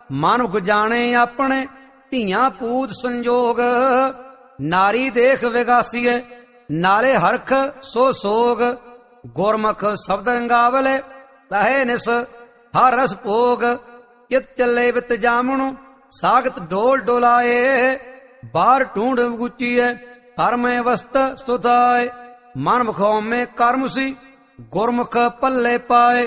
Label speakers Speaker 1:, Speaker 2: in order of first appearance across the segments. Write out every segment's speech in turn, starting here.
Speaker 1: ਮਾਨੁਖ ਜਾਣੇ ਆਪਣੇ ਧੀਆਂ ਪੂਤ ਸੰਜੋਗ। ਨਾਰੀ ਦੇਖ ਵਿਗਾਸੀਏ ਨਾਲੇ ਹਰਖ ਸੋ ਸੋਗ। ਗੁਰਮੁਖ ਸ਼ਬਦ ਰੰਗਾਵਲੇ ਤਹੇ ਨਿਸ ਹਰ ਰਸ ਭੋਗ। ਚਿਤ ਚੱਲੇ ਵਿਤ ਜਾਮਣੁ ਸਾਗਤ ਡੋਲ ਡੋਲਾਏ। ਬਾਹਰ ਢੂੰਡ ਗੁਚੀਏ ਕਰਮੇ ਵਸਤ ਸੁਧਾਏ। ਮਨਮੁਖ ਹਉਮੈ ਕਰਮ ਸੀ ਗੁਰਮੁਖ ਪੱਲੇ ਪਾਏ।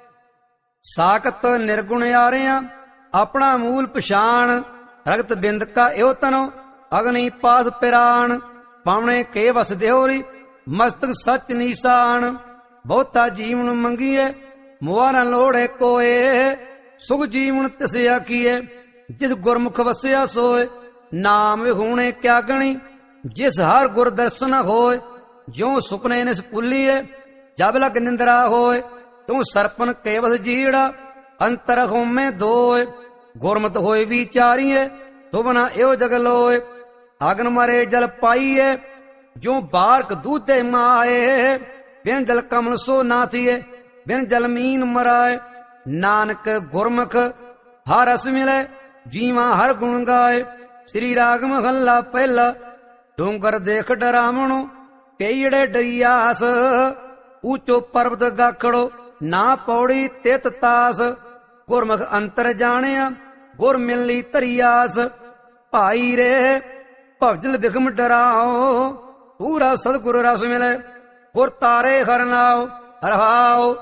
Speaker 1: ਸਾਕਤ ਨਿਰਗੁਣ ਆਰਿਆਂ ਆਪਣਾ ਮੂਲ ਪਛਾਣ। ਰਗਤ ਬਿੰਦ ਕਾ ਇਹੋ ਤਨੋ ਅਗਨੀ ਪਾਸ ਪਿਰਾਣ। ਪਾਵਣੇ ਕੇ ਵਸ ਦਿਓਰੀ ਮਸਤਕ ਸੱਚ ਨੀਸਾਨ। ਬਹੁਤਾ ਜੀਵਨ ਮੰਗੀਏ ਮੁਆ ਨਾ ਲੋੜੇ ਕੋਏ। ਸੁਖ ਜੀਵਨ ਤਿਸ ਆਖੀਏ ਜਿਸ ਗੁਰਮੁਖ ਵਸਿਆ ਸੋਏ। ਨਾਮ ਵਿਹੂਣੇ ਕਿਆ ਗਣੀ ਜਿਸ ਹਰ ਗੁਰ ਦਰਸ਼ਨ ਹੋਏ। ਜਿਉ ਸੁਪਨੇ ਨਿਸ ਭੁੱਲੀਏ ਜਬ ਲਗ ਨਿੰਦਰਾ ਹੋਏ। ਤੂੰ ਸਰਪਨ ਕੇਵਲ ਜੀੜਾ ਅੰਤਰ ਹੋਮੇ ਦੋਏ। ਗੁਰਮਤ ਹੋਏ ਵਿਚਾਰੀਏ ਤੁਬਨਾ ਇਹੋ ਜਗ ਲੋਏ। ਅਗਨ ਮਰੇ ਜਲ ਪਾਈਏ ਜੋ ਬਾਰਕ ਦੂਧੇ ਮਾਏ। ਬਿਨ ਜਲ ਕਮਲ ਸੋ ਨਾ ਥੀਏ ਬਿਨ ਜਲ ਮੀਨ ਮਰਾਏ। ਨਾਨਕ ਗੁਰਮੁਖ ਹਰ ਰਸ ਮਿਲੇ ਜੀਵਾ ਹਰ ਗੁਣ ਗਾਏ। ਸ੍ਰੀ ਰਾਗ ਮਹੱਲਾ ਪਹਿਲਾ। ਡੂੰਗਰ ਦੇਖ ਡਰਾਵਣੋ ਕਈੜੇ ਡਰੀਆਸ। ਊਚੋ ਪਰਬਤ ਗਾਖੜੋ ਨਾ ਪੌੜੀ ਤਿਤ ਤਾਸ। ਗੁਰਮੁਖ ਅੰਤਰ ਜਾਣਿਆ ਗੁਰ ਮਿਲਨੀ ਧਰੀਆਸ। ਭਾਈ ਰੇ ਭਵਜਲ ਬਿਖਮ ਡਰਾਓ ਪੂਰਾ ਸਤਿਗੁਰ ਰਸ ਮਿਲੇ। ਗੁਰ ਤਾਰੇ ਹਰਨਾਓ ਹਰਹਾਓ।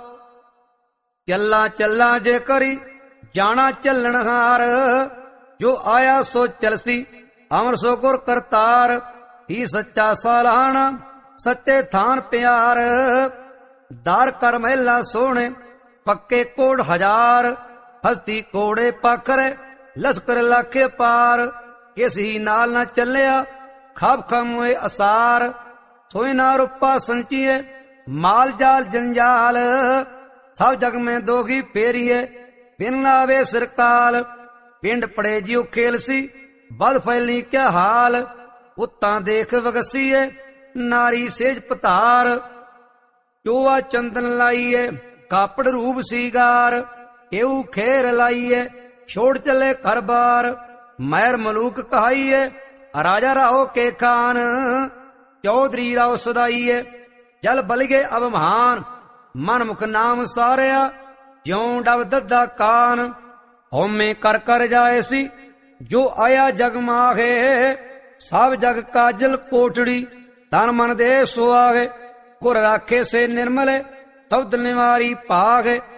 Speaker 1: ਚੱਲਾ ਚੱਲਾ ਜੇ ਕਰੀ ਜਾਣਾ ਚੱਲਣ ਹਾਰ। ਜੋ ਆਇਆ ਸੋ ਚਲਸੀ ਅਮਰ ਸੋ ਗੁਰ ਕਰਤਾਰ। ਹੀ ਸੱਚਾ ਸਾਲਾਣਾ ਸੱਚੇ ਥਾਨ ਪਿਆਰ। ਦਾਰ ਕਰ ਮਹਿਲਾ ਸੋਹਣੇ ਪੱਕੇ ਕੋੜ ਹਜ਼ਾਰ। ਹਸਤੀ ਕੋੜੇ ਪਾਖਰੇ ਲਸਕਰ ਲਾਖੇ ਪਾਰ। ਕਿਸੀ ਨਾਲ ਨਾ ਚੱਲਿਆ ਖਾਬ ਖਾਮੋਏ ਅਸਾਰ। ਸੋਇ ਨਾ ਰੂਪਾ ਸੰਚੀਏ ਮਾਲ ਜਾਲ ਜੰਜਾਲ। ਸਭ ਜਗ ਮੈਂ ਦੋਗੀ ਫੇਰੀਏ ਬਿਨ ਆਵੇ ਸਰਕਾਲ। ਪਿੰਡ ਪੜੇ ਜਿਉ ਖੇਲ ਸੀ ਬਦ ਫੈਲੀ ਕਿਆ ਹਾਲ। ਉੱਤਾਂ ਦੇਖ ਵਗਸੀਏ ਨਾਰੀ ਸੇਜ ਪਤਾਰ। ਚੋਆ ਚੰਦਨ ਲਾਈਏ ਕਾਪੜ ਰੂਪ ਸੀਗਾਰ। ਇਹੂ ਖੇਰ ਲਾਈਏ ਛੋੜ ਚੱਲੇ ਘਰ ਬਾਰ। ਮਹਿਰ ਮਲੂਕ ਕਹਾਈਏ ਰਾਜਾ ਰਾਓ ਕੇ ਖਾਨ। ਚੌਧਰੀ ਰਾਓ ਸਦਾਈਏ ਜਲ ਬਲਗੇ ਅਬ ਮਹਾਨ। ਮਨਮੁਖ ਨਾਮ ਸਾਰਿਆ ਜਿਉ ਡਬ ਦੱਦਾ ਕਾਨ। ਹਉਮੈ ਕਰ ਕਰ ਜਾਏ ਸੀ ਜੋ ਆਇਆ ਜਗ ਮਾਹੇ। ਸਭ ਜਗ ਕਾਜਲ ਕੋਟੜੀ ਤਨ ਮਨ ਦੇ ਸੁਆਗੇ। ਗੁਰ ਰਾਖੇ ਸੇ ਨਿਰਮਲੇ ਸਬਦ ਨਿਵਾਰੀ ਭਾਗੇ।